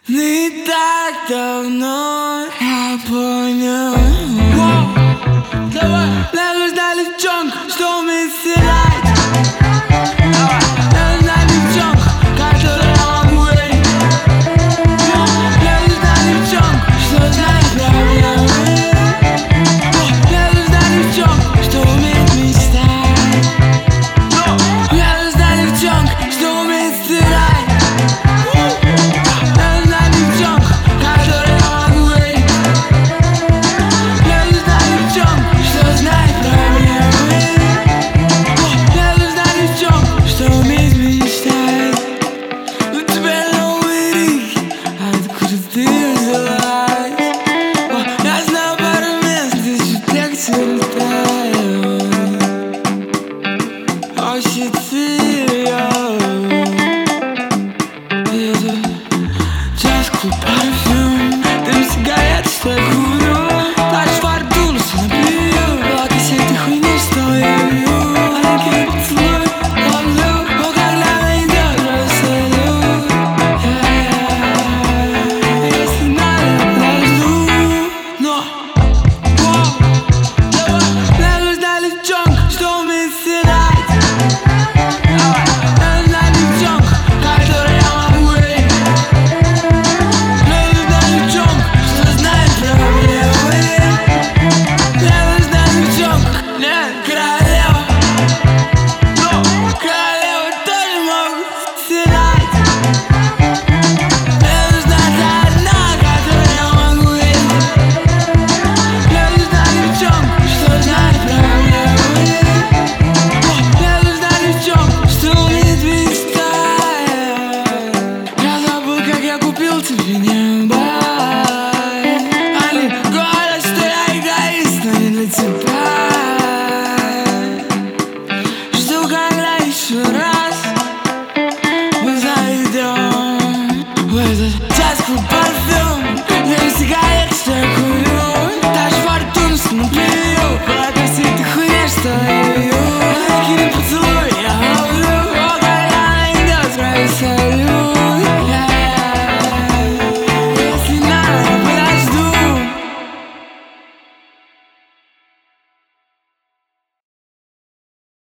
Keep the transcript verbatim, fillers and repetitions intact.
Не так давно я понял, давай. Мне нужна девчонка, что умеет стирать. Мне нужна девчонка, которая могу ей. Мне нужна девчонка, что знает проблемы. Мне нужна девчонка, что умеет мечтать. Мне нужна девчонка, что умеет стирать. Парфюм, дым сигарет, что я курю. Плачь фарту, но все напью. Благо всей этой хуйни, что я вью. Маленький поцелуй, ловлю. О, когда мы идем, рассолю. Если надо, подожду. Но, давай. Мне нужна девчонка, что умеет стирать. Мне нужна девчонка, которая могу ей. Купил тебе небо. Они говорят, что я эгоист, но не для тебя. Жду, когда еще раз мы зайдем в этот час.